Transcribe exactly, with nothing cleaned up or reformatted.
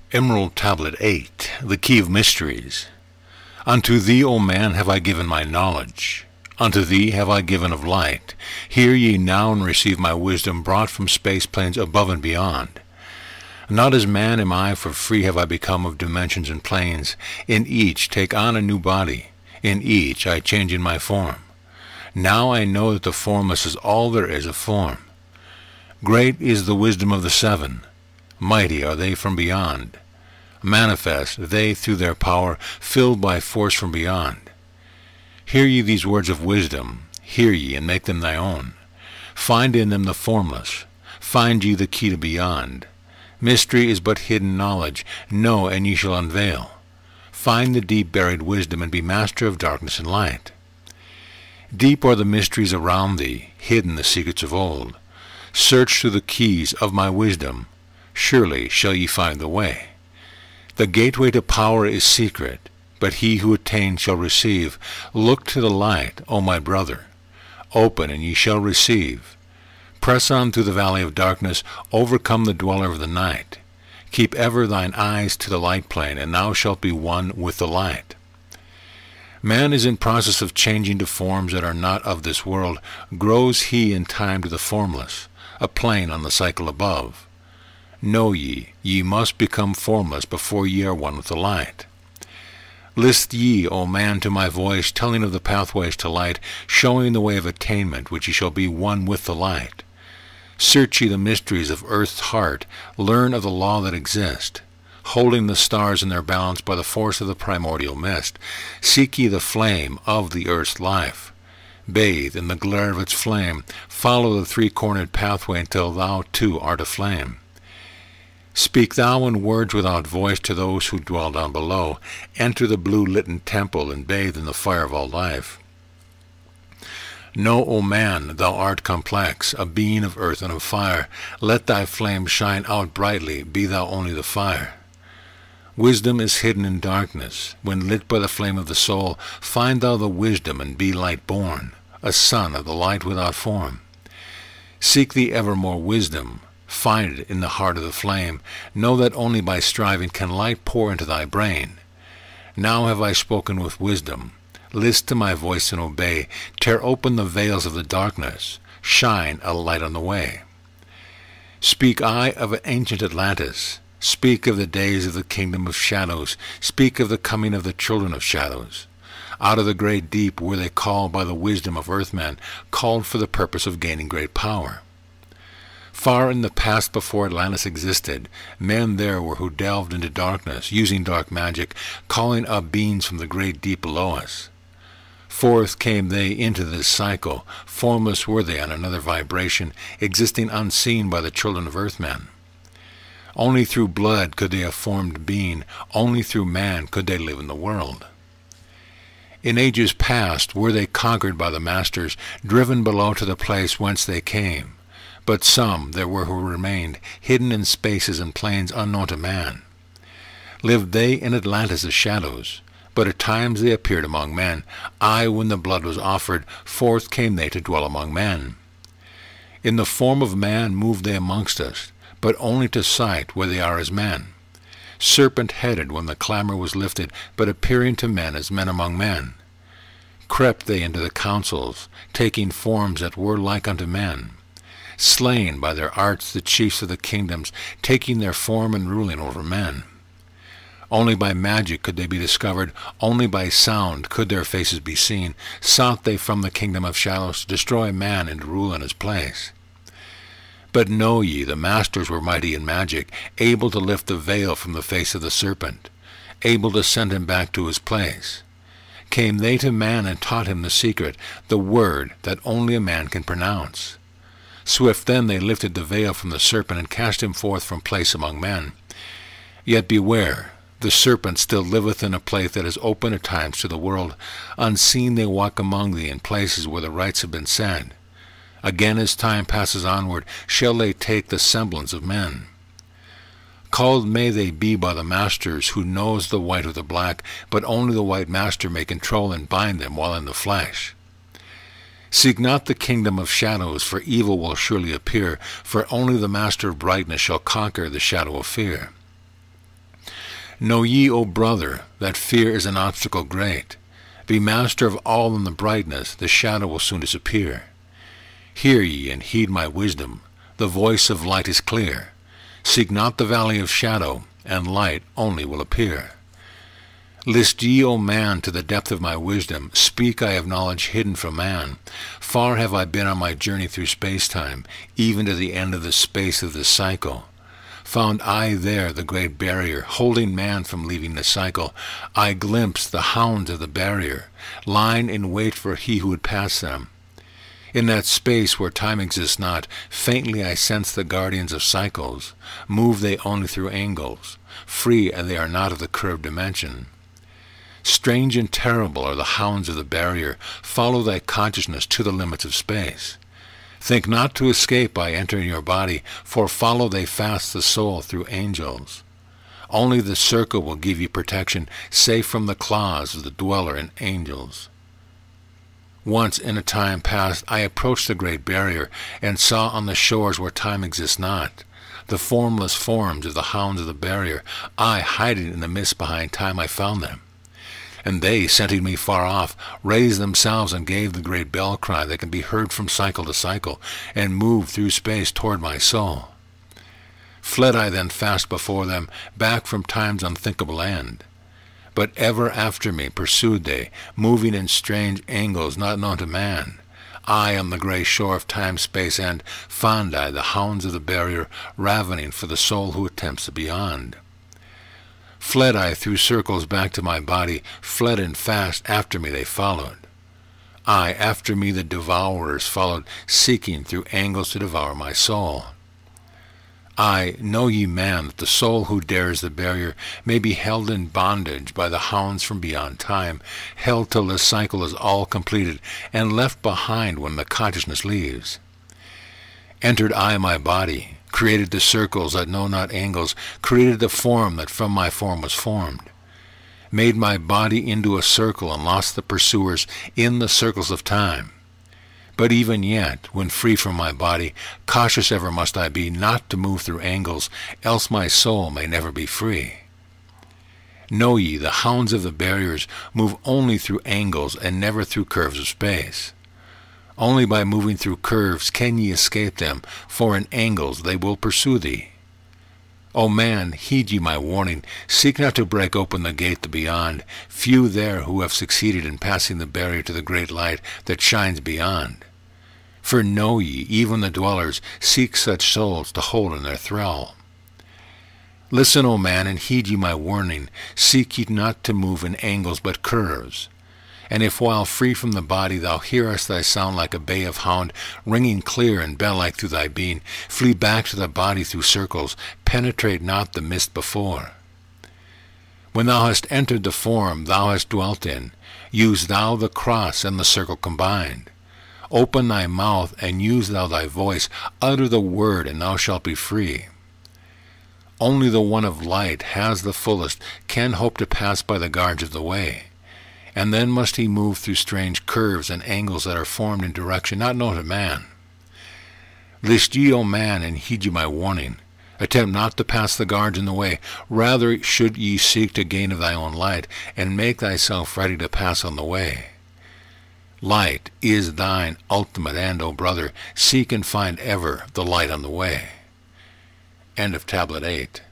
Emerald Tablet eight, the Key of Mysteries. Unto thee, O man, have I given my knowledge. Unto thee have I given of light. Hear ye now and receive my wisdom brought from space planes above and beyond. Not as man am I, for free have I become of dimensions and planes. In each take on a new body. In each I change in my form. Now I know that the formless is all there is of form. Great is the wisdom of the seven. Mighty are they from beyond. Manifest they through their power, filled by force from beyond. Hear ye these words of wisdom, hear ye and make them thy own. Find in them the formless, find ye the key to beyond. Mystery is but hidden knowledge, know and ye shall unveil. Find the deep buried wisdom and be master of darkness and light. Deep are the mysteries around thee, hidden the secrets of old. Search through the keys of my wisdom, surely shall ye find the way. The gateway to power is secret, but he who attains shall receive. Look to the light, O my brother. Open, and ye shall receive. Press on through the valley of darkness, overcome the dweller of the night. Keep ever thine eyes to the light plane, and thou shalt be one with the light. Man is in process of changing to forms that are not of this world. Grows he in time to the formless, a plane on the cycle above. Know ye, ye must become formless before ye are one with the light. List ye, O man, to my voice, telling of the pathways to light, showing the way of attainment, which ye shall be one with the light. Search ye the mysteries of earth's heart, learn of the law that exists. Holding the stars in their balance by the force of the primordial mist, seek ye the flame of the earth's life. Bathe in the glare of its flame, follow the three-cornered pathway until thou too art aflame. Speak thou in words without voice to those who dwell down below. Enter the blue-litten temple and bathe in the fire of all life. Know, O man, thou art complex, a being of earth and of fire. Let thy flame shine out brightly, be thou only the fire. Wisdom is hidden in darkness. When lit by the flame of the soul, find thou the wisdom and be light born, a son of the light without form. Seek thee evermore wisdom. Find it in the heart of the flame. Know that only by striving can light pour into thy brain. Now have I spoken with wisdom. List to my voice and obey. Tear open the veils of the darkness. Shine a light on the way. Speak I of ancient Atlantis. Speak of the days of the kingdom of shadows. Speak of the coming of the children of shadows. Out of the great deep were they called by the wisdom of earthmen, called for the purpose of gaining great power. Far in the past before Atlantis existed, men there were who delved into darkness, using dark magic, calling up beings from the great deep below us. Forth came they into this cycle, formless were they on another vibration, existing unseen by the children of earthmen. Only through blood could they have formed being, only through man could they live in the world. In ages past were they conquered by the masters, driven below to the place whence they came. But some there were who remained, hidden in spaces and planes unknown to man. Lived they in Atlantis as shadows, but at times they appeared among men. Aye, when the blood was offered, forth came they to dwell among men. In the form of man moved they amongst us, but only to sight where they are as men. Serpent-headed when the clamor was lifted, but appearing to men as men among men. Crept they into the councils, taking forms that were like unto men. Slain by their arts the chiefs of the kingdoms, taking their form and ruling over men. Only by magic could they be discovered, only by sound could their faces be seen. Sought they from the kingdom of shadows to destroy man and rule in his place. But know ye, the masters were mighty in magic, able to lift the veil from the face of the serpent, able to send him back to his place. Came they to man and taught him the secret, the word that only a man can pronounce. Swift then they lifted the veil from the serpent and cast him forth from place among men. Yet beware, the serpent still liveth in a place that is open at times to the world. Unseen they walk among thee in places where the rites have been said. Again as time passes onward, shall they take the semblance of men. Called may they be by the masters, who knows the white of the black, but only the white master may control and bind them while in the flesh. Seek not the kingdom of shadows, for evil will surely appear, for only the master of brightness shall conquer the shadow of fear. Know ye, O brother, that fear is an obstacle great. Be master of all in the brightness, the shadow will soon disappear. Hear ye and heed my wisdom, the voice of light is clear. Seek not the valley of shadow, and light only will appear. List ye, O man, to the depth of my wisdom, speak I have knowledge hidden from man. Far have I been on my journey through space-time, even to the end of the space of this cycle. Found I there the great barrier, holding man from leaving the cycle. I glimpsed the hounds of the barrier, lying in wait for he who would pass them. In that space where time exists not, faintly I sense the guardians of cycles. Move they only through angles, free and they are not of the curved dimension. Strange and terrible are the hounds of the barrier, follow thy consciousness to the limits of space. Think not to escape by entering your body, for follow they fast the soul through angels. Only the circle will give you protection, safe from the claws of the dweller in angels. Once in a time past I approached the great barrier, and saw on the shores where time exists not, the formless forms of the hounds of the barrier. I, hiding in the mist behind time, I found them. And they, scenting me far off, raised themselves and gave the great bell cry that can be heard from cycle to cycle, and moved through space toward my soul. Fled I then fast before them, back from time's unthinkable end. But ever after me pursued they, moving in strange angles not known to man. I on the grey shore of time-space end found I the hounds of the barrier, ravening for the soul who attempts the beyond. Fled I through circles back to my body, fled and fast after me they followed. I, after me the devourers followed, seeking through angles to devour my soul. I, know ye man, that the soul who dares the barrier may be held in bondage by the hounds from beyond time, held till the cycle is all completed, and left behind when the consciousness leaves. Entered I my body, created the circles that know not angles, created the form that from my form was formed, made my body into a circle and lost the pursuers in the circles of time. But even yet, when free from my body, cautious ever must I be not to move through angles, else my soul may never be free. Know ye, the hounds of the barriers move only through angles and never through curves of space. Only by moving through curves can ye escape them, for in angles they will pursue thee. O man, heed ye my warning, seek not to break open the gate to beyond. Few there who have succeeded in passing the barrier to the great light that shines beyond. For know ye, even the dwellers seek such souls to hold in their thrall. Listen, O man, and heed ye my warning, seek ye not to move in angles but curves. And if while free from the body thou hearest thy sound like a bay of hound, ringing clear and bell-like through thy being, flee back to the body through circles, penetrate not the mist before. When thou hast entered the form thou hast dwelt in, use thou the cross and the circle combined. Open thy mouth, and use thou thy voice, utter the word, and thou shalt be free. Only the one of light has the fullest, can hope to pass by the guards of the way. And then must he move through strange curves and angles that are formed in direction not known to man. List ye, O man, and heed ye my warning. Attempt not to pass the guards in the way. Rather should ye seek to gain of thy own light, and make thyself ready to pass on the way. Light is thine ultimate end, O brother. Seek and find ever the light on the way. End of Tablet eight.